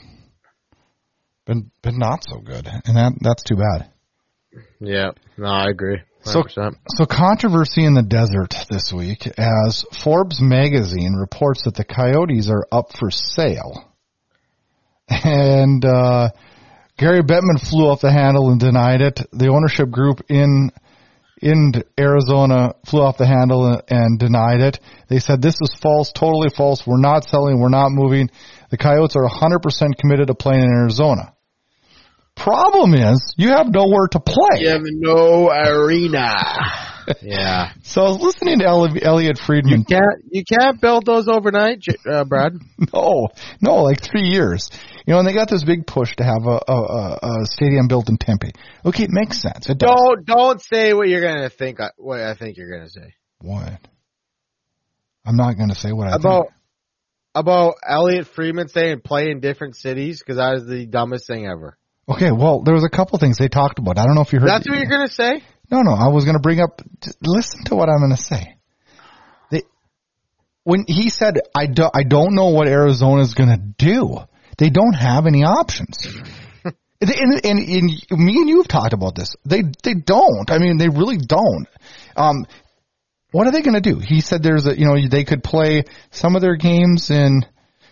not so good, and that's too bad. Yeah, no, I agree. 100%. So controversy in the desert this week as Forbes magazine reports that the Coyotes are up for sale. And Gary Bettman flew off the handle and denied it. The ownership group in Arizona flew off the handle and denied it. They said, this is false, totally false. We're not selling. We're not moving. The Coyotes are 100% committed to playing in Arizona. Problem is, you have nowhere to play. You have no arena. Yeah. So I was listening to Elliot Friedman. You can't build those overnight, Brad. No, like 3 years. And they got this big push to have a stadium built in Tempe. Okay, it makes sense. It does. Don't say what you're gonna think. What I think you're gonna say. What? I'm not gonna say what I think. About Elliot Friedman saying play in different cities because that is the dumbest thing ever. Okay, well, there was a couple things they talked about. I don't know if you heard. That's what you're going to say? No, I was going to bring up, listen to what I'm going to say. When he said, I don't know what Arizona's going to do, they don't have any options. and me and you have talked about this. They don't. I mean, they really don't. What are they going to do? He said they could play some of their games in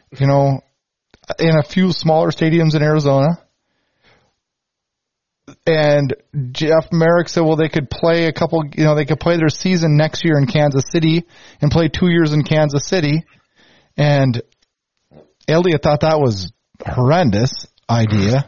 a few smaller stadiums in Arizona. And Jeff Merrick said, well, they could play they could play their season next year in Kansas City and play 2 years in Kansas City. And Elliot thought that was a horrendous idea.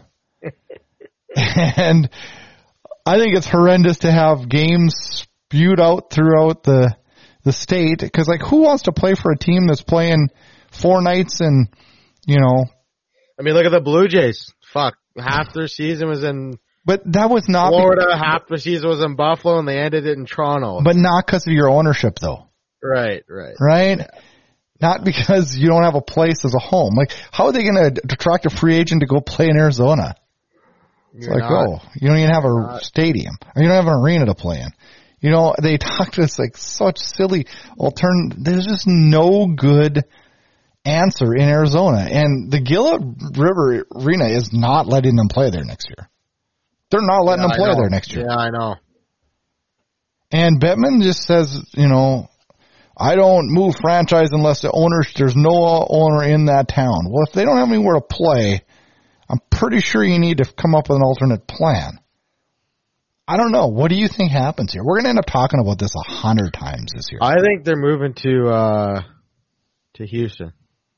And I think it's horrendous to have games spewed out throughout the state. Because, who wants to play for a team that's playing 4 nights and, I mean, look at the Blue Jays. Fuck. Half their season was in But that was not Florida. Half the season was in Buffalo, and they ended it in Toronto. But not because of your ownership, though. Right. Yeah. Not because you don't have a place as a home. How are they going to attract a free agent to go play in Arizona? It's you don't even have a stadium, or you don't have an arena to play in. They talk to us such silly alternative. There's just no good answer in Arizona, and the Gila River Arena is not letting them play there next year. They're not letting them play there next year. Yeah, I know. And Bettman just says, I don't move franchise unless there's no owner in that town. Well, if they don't have anywhere to play, I'm pretty sure you need to come up with an alternate plan. I don't know. What do you think happens here? We're going to end up talking about this 100 times this year. I think they're moving to Houston.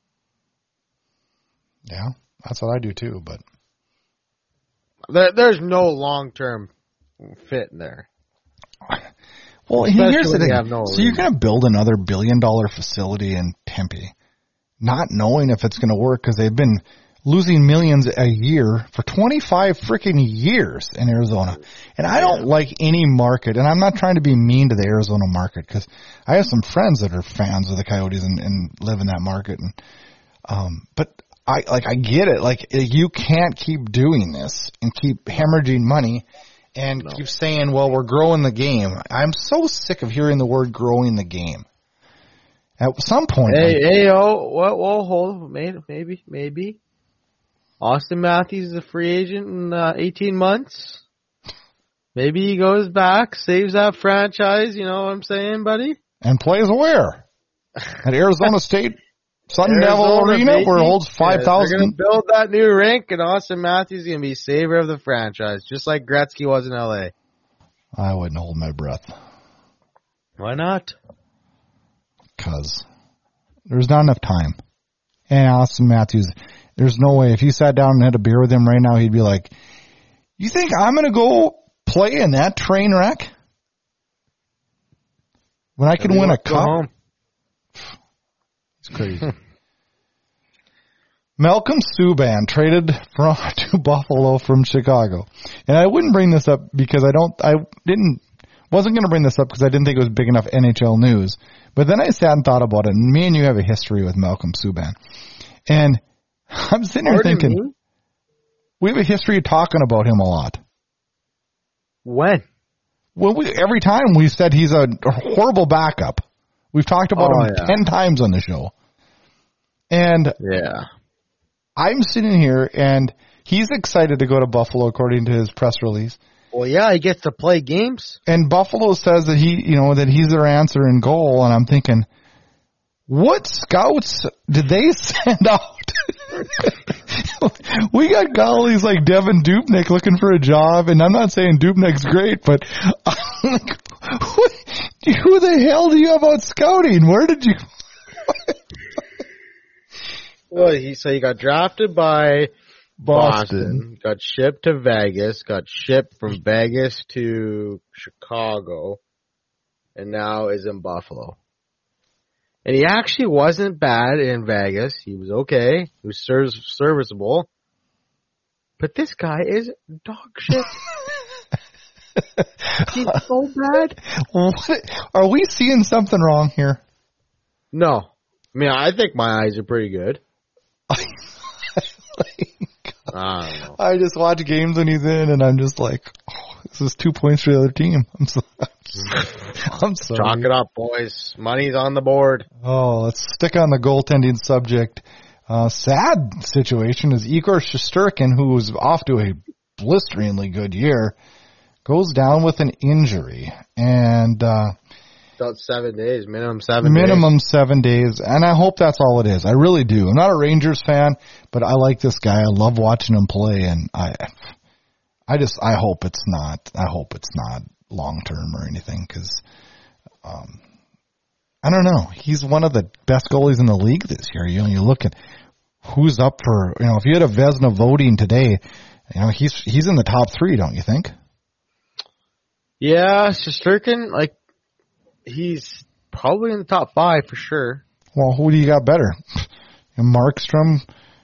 Yeah, that's what I do too, but there's no long-term fit in there. Well, here's the thing. So you're going to build another $1 billion facility in Tempe, not knowing if it's going to work because they've been losing millions a year for 25 freaking years in Arizona. And I don't like any market, and I'm not trying to be mean to the Arizona market because I have some friends that are fans of the Coyotes and live in that market. And but I get it. You can't keep doing this and keep hemorrhaging money and keep saying, well, we're growing the game. I'm so sick of hearing the word growing the game. At some point. Hold. Maybe. Austin Matthews is a free agent in 18 months. Maybe he goes back, saves that franchise, you know what I'm saying, buddy? And plays where? At Arizona State Sun Devil Arena, where it holds 5,000. They're going to build that new rink, and Austin Matthews is going to be savior of the franchise, just like Gretzky was in L.A. I wouldn't hold my breath. Why not? Because there's not enough time. And Austin Matthews, there's no way. If you sat down and had a beer with him right now, he'd be like, you think I'm going to go play in that train wreck? When I can win a cup? Home. It's crazy. Malcolm Subban traded to Buffalo from Chicago. And I wouldn't bring this up because wasn't going to bring this up because I didn't think it was big enough NHL news. But then I sat and thought about it, and me and you have a history with Malcolm Subban. And I'm sitting here thinking, we have a history of talking about him a lot. When? Well, every time we said he's a horrible backup. We've talked about him 10 times on the show. And I'm sitting here, and he's excited to go to Buffalo, according to his press release. Well, yeah, he gets to play games. And Buffalo says that that he's their answer in goal, and I'm thinking, what scouts did they send out? We got goalies like Devin Dubnyk looking for a job, and I'm not saying Dubnyk's great, but I'm like, who the hell do you have out scouting? Where did you? Well, he got drafted by Boston, got shipped to Vegas, got shipped from Vegas to Chicago, and now is in Buffalo. And he actually wasn't bad in Vegas. He was okay. He was serviceable. But this guy is dog shit. He's so bad. Are we seeing something wrong here? No. I mean, I think my eyes are pretty good. I don't know. I just watch games when he's in, and I'm just like, this is 2 points for the other team. I'm sorry. Chalk it up, boys. Money's on the board. Oh, let's stick on the goaltending subject. Sad situation is Igor Shesterkin, who was off to a blisteringly good year, goes down with an injury. And about 7 days, minimum 7 days. And I hope that's all it is. I really do. I'm not a Rangers fan, but I like this guy. I love watching him play, and I hope it's not long term or anything, because I don't know. He's one of the best goalies in the league this year. You look at who's up for, if you had a Vezina voting today, he's in the top 3, don't you think? Yeah, Shesterkin, he's probably in the top 5 for sure. Well, who do you got better? Markstrom,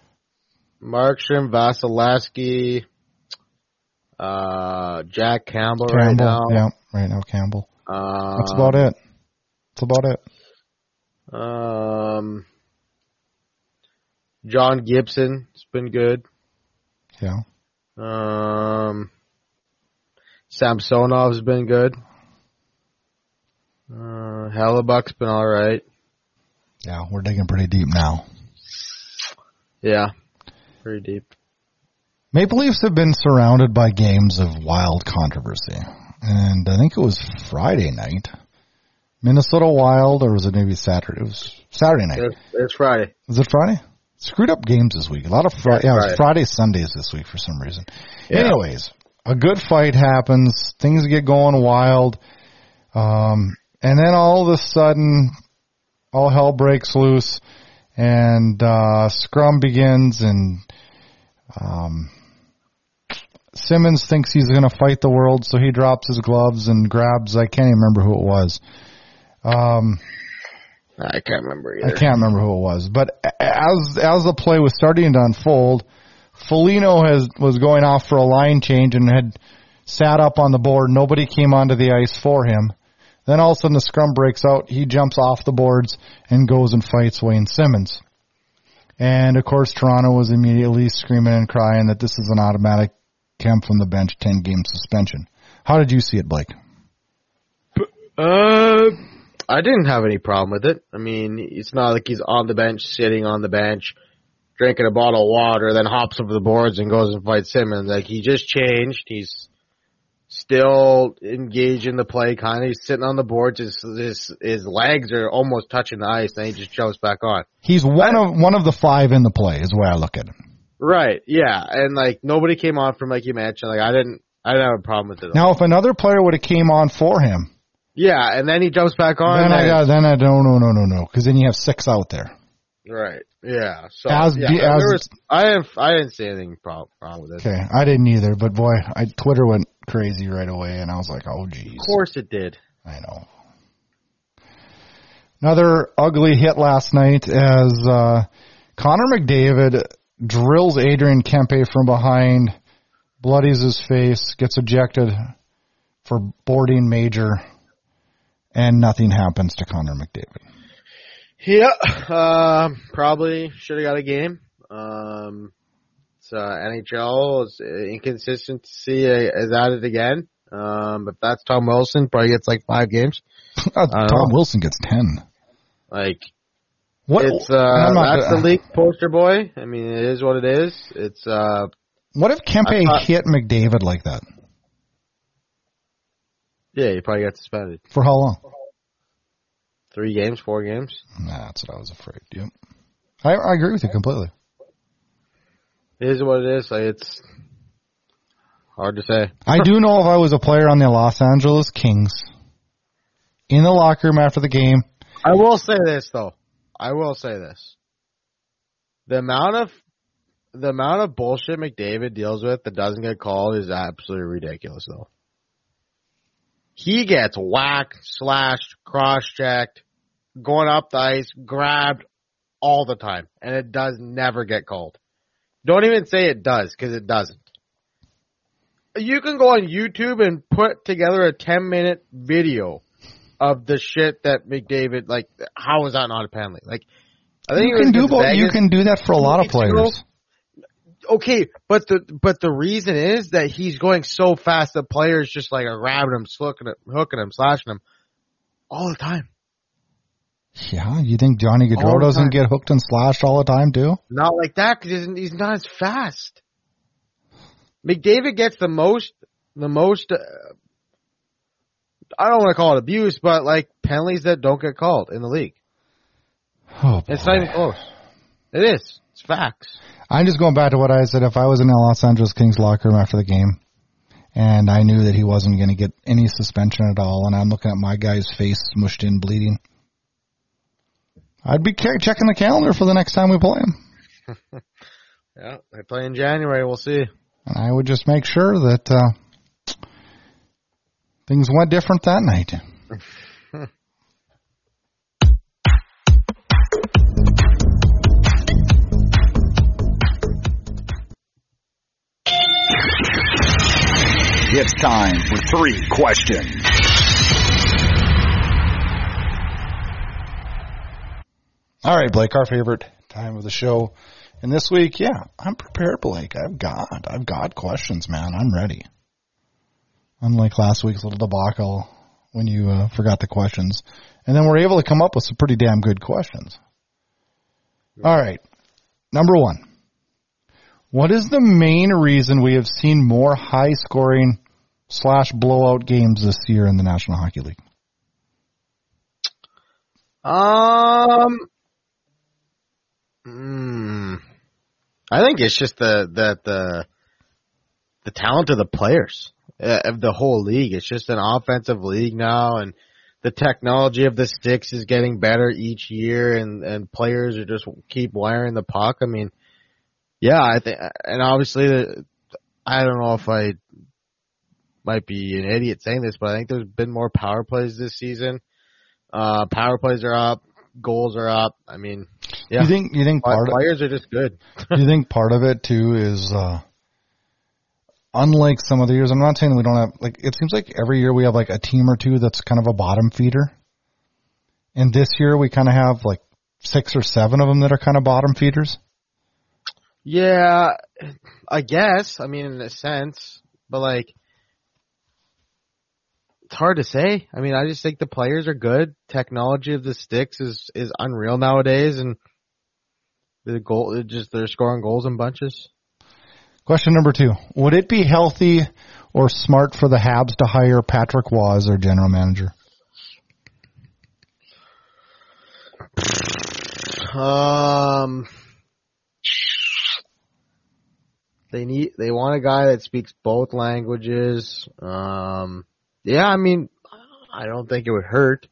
Vasilevsky, Jack Campbell right now. Yeah, right now Campbell. That's about it. John Gibson has been good. Yeah. Samsonov's been good. Hellebuck's been all right. Yeah, we're digging pretty deep now. Yeah, pretty deep. Maple Leafs have been surrounded by games of wild controversy. And I think it was Friday night. Minnesota Wild, or was it maybe Saturday? It was Saturday night. It's Friday. Was it Friday? Screwed up games this week. A lot of Friday. Yeah, it was Friday, Sundays this week for some reason. Yeah. Anyways, a good fight happens. Things get going wild. And then all of a sudden, all hell breaks loose. And scrum begins, and Simmons thinks he's going to fight the world, so he drops his gloves and grabs, I can't even remember who it was. I can't remember either. I can't remember who it was. But as the play was starting to unfold, Foligno was going off for a line change and had sat up on the board. Nobody came onto the ice for him. Then all of a sudden the scrum breaks out. He jumps off the boards and goes and fights Wayne Simmons. And, of course, Toronto was immediately screaming and crying that this is an automatic Kemp from the bench 10-game suspension. How did you see it, Blake? I didn't have any problem with it. I mean, it's not like he's on the bench, sitting on the bench, drinking a bottle of water, then hops over the boards and goes and fights Simmons. He just changed. He's still engaged in the play, kind of. He's sitting on the boards. His legs are almost touching the ice, then he just jumps back on. He's one of the 5 in the play, is the way I look at him. Right, yeah. And, nobody came on from, you mentioned. I didn't have a problem with it. Now, if another player would have came on for him. Yeah, and then he jumps back on. Then I don't, no. Because then you have 6 out there. Right, yeah. So, I didn't see anything problem with it. Okay, I didn't either. But, boy, Twitter went crazy right away, and I was like, oh, geez. Of course it did. I know. Another ugly hit last night as Connor McDavid drills Adrian Kempe from behind, bloodies his face, gets ejected for boarding major, and nothing happens to Connor McDavid. Yeah, probably should have got a game. NHL's inconsistency is at it again. If that's Tom Wilson, probably gets like 5 games. Tom Wilson gets 10. Like, what? It's that's the league poster boy. I mean, it is what it is. It's what if Kempe hit McDavid like that? Yeah, he probably got suspended. For how long? 3 games, 4 games. Nah, that's what I was afraid. Yep. I agree with you completely. It is what it is. Like, it's hard to say. I do know if I was a player on the Los Angeles Kings, in the locker room after the game. I will say this, though. The amount of bullshit McDavid deals with that doesn't get called is absolutely ridiculous, though. He gets whacked, slashed, cross-checked, going up the ice, grabbed all the time, and it does never get called. Don't even say it does, because it doesn't. You can go on YouTube and put together a 10-minute video of the shit that McDavid, like, how is that not a penalty? Like, I think you can do that for a lot of players. Okay, but the reason is that he's going so fast that players just like are grabbing him, hooking him, slashing him all the time. Yeah, you think Johnny Gaudreau doesn't get hooked and slashed all the time too? Not like that, because he's not as fast. McDavid gets the most. I don't want to call it abuse, but like penalties that don't get called in the league. Oh, it's not even close. It is. It's facts. I'm just going back to what I said. If I was in the Los Angeles Kings locker room after the game, and I knew that he wasn't going to get any suspension at all, and I'm looking at my guy's face smushed in, bleeding, I'd be checking the calendar for the next time we play him. Yeah, they play in January. We'll see. And I would just make sure that things went different that night. It's time for 3 questions. All right, Blake, our favorite time of the show. And this week, yeah, I'm prepared, Blake. I've got questions, man. I'm ready. Unlike last week's little debacle when you forgot the questions. And then we're able to come up with some pretty damn good questions. All right. Number 1. What is the main reason we have seen more high-scoring / blowout games this year in the National Hockey League? I think it's just the talent of the players of the whole league. It's just an offensive league now, and the technology of the sticks is getting better each year, and players are just keep wiring the puck. I mean, yeah, I think, and obviously, I don't know if I might be an idiot saying this, but I think there's been more power plays this season. Power plays are up, goals are up. I mean, yeah. You think players are just good. You think part of it too is unlike some other years. I'm not saying we don't have, like, it seems like every year we have like a team or two that's kind of a bottom feeder, and this year we kind of have like 6 or 7 of them that are kind of bottom feeders. Yeah, I guess. I mean, in a sense, but like, it's hard to say. I mean, I just think the players are good. Technology of the sticks is unreal nowadays, and they're scoring goals in bunches. Question number 2: would it be healthy or smart for the Habs to hire Patrick Waugh as their general manager? They want a guy that speaks both languages. Yeah, I mean, I don't think it would hurt.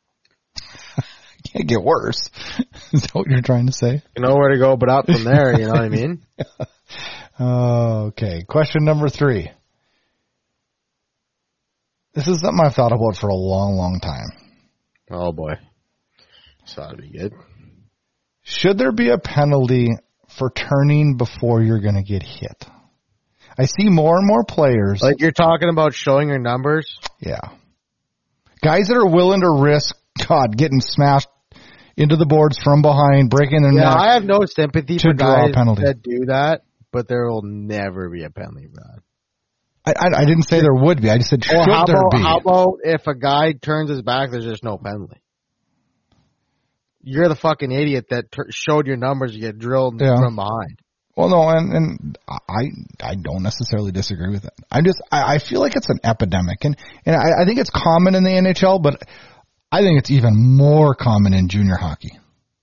It can't get worse. Is that what you're trying to say? You know where to go but up from there, you know what I mean? Okay, question number 3. This is something I've thought about for a long, long time. Oh, boy. This ought to be good. Should there be a penalty for turning before you're going to get hit? I see more and more players. Like you're talking about showing your numbers? Yeah. Guys that are willing to risk, getting smashed, into the boards from behind, breaking their neck. I have no sympathy for guys that do that, but there will never be a penalty for that. I didn't say there would be. I just said should there be. How about if a guy turns his back, there's just no penalty? You're the fucking idiot that showed your numbers. You get drilled from behind. Well, no, and I don't necessarily disagree with that. I feel like it's an epidemic, and I think it's common in the NHL, but I think it's even more common in junior hockey.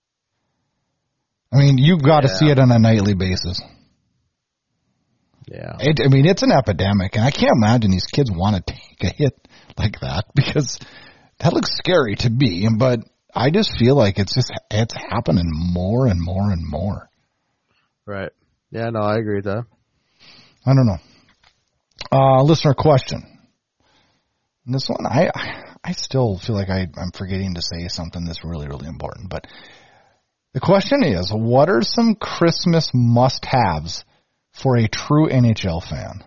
I mean, you've got to see it on a nightly basis. Yeah. It's an epidemic, and I can't imagine these kids want to take a hit like that because that looks scary to me, but I just feel like it's happening more and more and more. Right. Yeah, no, I agree with that. I don't know. Listener question. And this one, I still feel like I'm forgetting to say something that's really, really important, but the question is, what are some Christmas must-haves for a true NHL fan?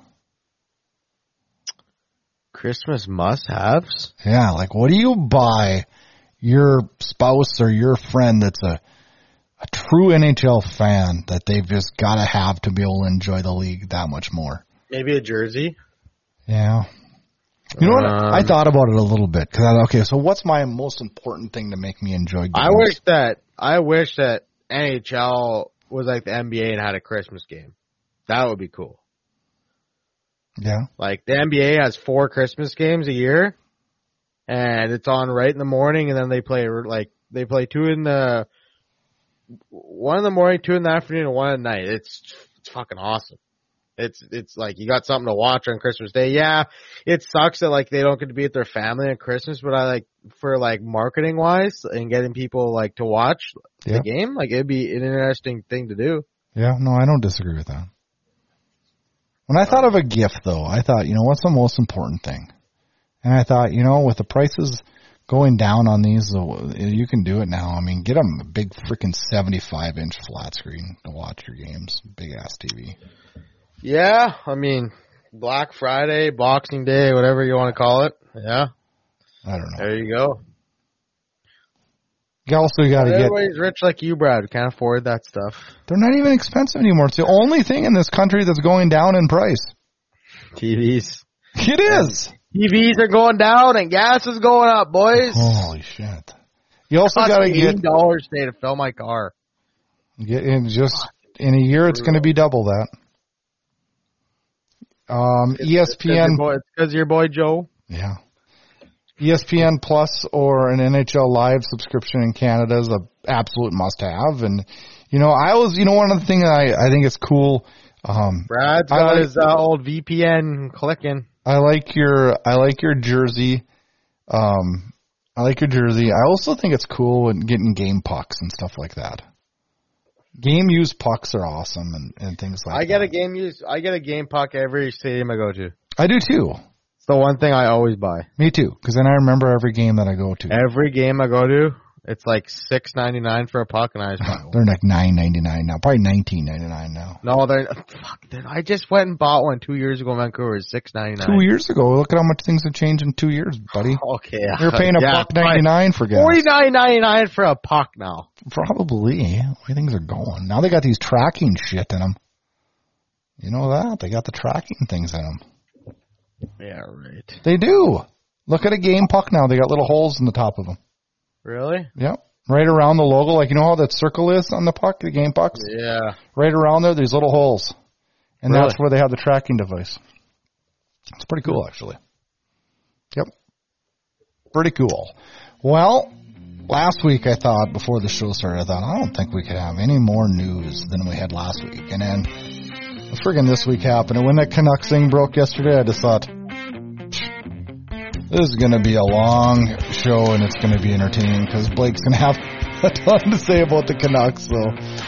Christmas must-haves? Yeah, like what do you buy your spouse or your friend that's a true NHL fan that they've just got to have to be able to enjoy the league that much more? Maybe a jersey? Yeah. You know what? I thought about it a little bit because I thought, okay, so what's my most important thing to make me enjoy games? I wish that NHL was like the NBA and had a Christmas game. That would be cool. Yeah. Like the NBA has 4 Christmas games a year, and it's on right in the morning, and then they play 2 in the 1 in the morning, 2 in the afternoon, and 1 at night. It's fucking awesome. It's like you got something to watch on Christmas Day. Yeah, it sucks that like they don't get to be with their family on Christmas, but I like for like marketing wise and getting people like to watch the game, like it'd be an interesting thing to do. Yeah, no, I don't disagree with that. When I thought of a gift though, I thought, what's the most important thing? And I thought, with the prices going down on these, you can do it now. I mean, get them a big freaking 75-inch flat screen to watch your games, big ass TV. Yeah, I mean, Black Friday, Boxing Day, whatever you want to call it. Yeah. I don't know. There you go. You also got to get... Everybody's rich like you, Brad. Can't afford that stuff. They're not even expensive anymore. It's the only thing in this country that's going down in price. TVs. It is. TVs are going down and gas is going up, boys. Holy shit. You also got to get... $18 today to fill my car. In a year, it's going to be double that. ESPN. It's because your boy Joe. Yeah. ESPN Plus or an NHL Live subscription in Canada is an absolute must-have. And, I always, one of the things I think is cool. Brad's got his old VPN clicking. I like your jersey. I like your jersey. I also think it's cool when getting game pucks and stuff like that. Game used pucks are awesome and things like that. I get a game puck every stadium I go to. I do too. It's the one thing I always buy. Me too, because then I remember every game that I go to. Every game I go to, it's like $6.99 for a puck, and I just buy one. They're like $9.99 now, probably $19.99 now. No, I just went and bought one 2 years ago in Vancouver. It's $6.99. 2 years ago, look at how much things have changed in 2 years, buddy. Okay, you're paying $1.99 for gas. $49.99 for a puck now. Probably. The way things are going now, they got these tracking shit in them. You know that they got the tracking things in them. Yeah, right. They do. Look at a game puck now. They got little holes in the top of them. Really? Yep. Right around the logo, like how that circle is on the puck, the game pucks? Yeah. Right around there, there's little holes. And that's where they have the tracking device. It's pretty cool, actually. Yep. Pretty cool. Well, last week I thought, before the show started, I don't think we could have any more news than we had last week. And then friggin' this week happened. And when that Canucks thing broke yesterday, I just thought, this is going to be a long show and it's going to be entertaining because Blake's going to have a ton to say about the Canucks. So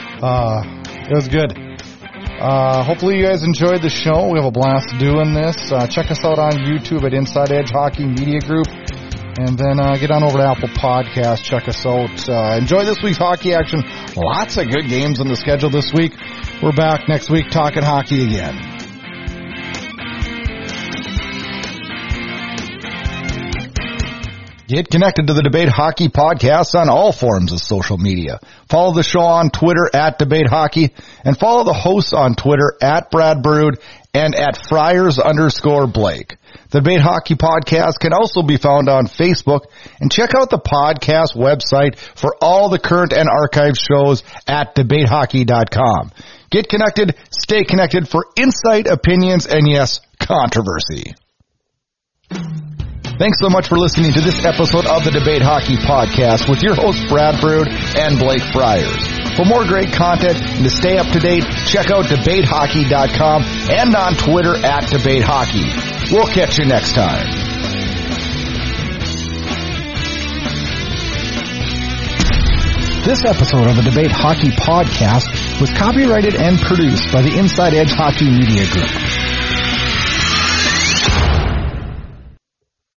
it was good. Hopefully you guys enjoyed the show. We have a blast doing this. Check us out on YouTube at Inside Edge Hockey Media Group. And then get on over to Apple Podcasts. Check us out. Enjoy this week's hockey action. Lots of good games on the schedule this week. We're back next week talking hockey again. Get connected to the Debate Hockey Podcast on all forms of social media. Follow the show on Twitter at Debate Hockey, and follow the hosts on Twitter at Brad Brood and at Friars_Blake. The Debate Hockey Podcast can also be found on Facebook, and check out the podcast website for all the current and archived shows at debatehockey.com. Get connected, stay connected for insight, opinions, and yes, controversy. Thanks so much for listening to this episode of the Debate Hockey Podcast with your hosts Brad Brood and Blake Friars. For more great content and to stay up to date, check out debatehockey.com and on Twitter at debatehockey. We'll catch you next time. This episode of the Debate Hockey Podcast was copyrighted and produced by the Inside Edge Hockey Media Group.